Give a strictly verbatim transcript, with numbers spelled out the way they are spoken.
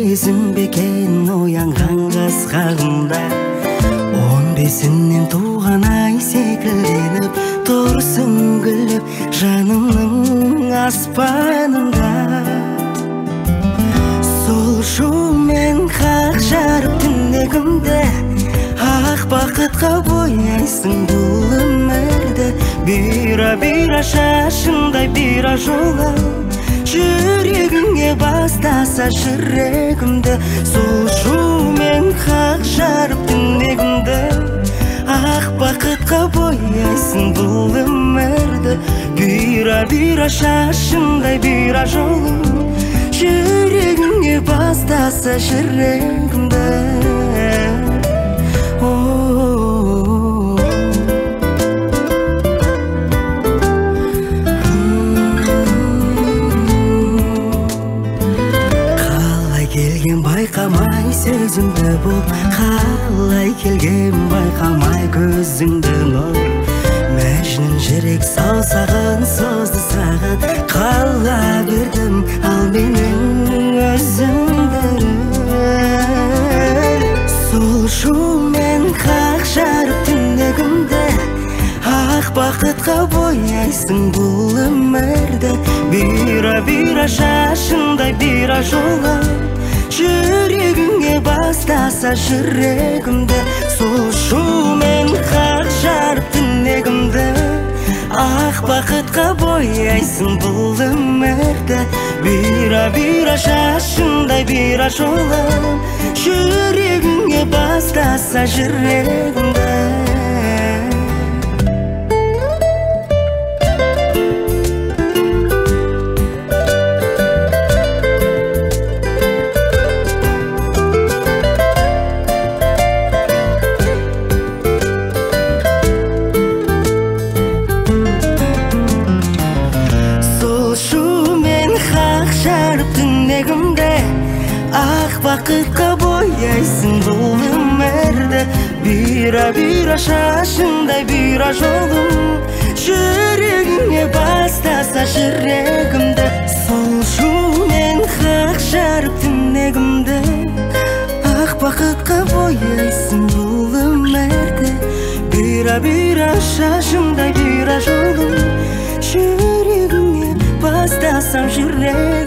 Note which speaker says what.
Speaker 1: сезім бекен оянған қасқағымда. Он бесінен туған ай секілденіп тұрсың күліп жанымның аспанында. Сол шумен қақ жарып түнегімді, ақ бақытқа бояйсың бұл өмірді. Бира-бира шашындай бира жолы, жүрегіңе бастаса жүрегімді. Сол шумен қақ жарып түнегімді, ақ бақытқа бояйсың бұл өмірді. Бира-бира шашындай бира жолы, жүрегіңе бастаса жүрегімді. Байқамай сөзіңді бұл, қалай келген байқамай көзіңді нұр. Мәжнүн жүрек саусағын созды саған, қала бердім ал менің өзімді. Сол шумен қақ жарып түнегімді, ақ бақытқа бояйсың бұл өмірді. Бира-бира шашындай бира жолы, жүрегіңе бастаса жүрегімді. Сол шумен қақ жарып түнегімді, ақ бақытқа бояйсың бұл өмірді. Бира-бира шашындай бира жолы, жүрегіңе бастаса жүрегімді. Ақ бақытқа бояйсың бұл өмірді. Бира-бира шашындай бира жолым, жүрегіңе бастаса жүрегімді. Сол шумен қақ жарып түнегімді, ақ бақытқа бояйсың бұл өмірді. Бира-бира шашындай бира жолым, жүрегіңе бастасам жүрегімді.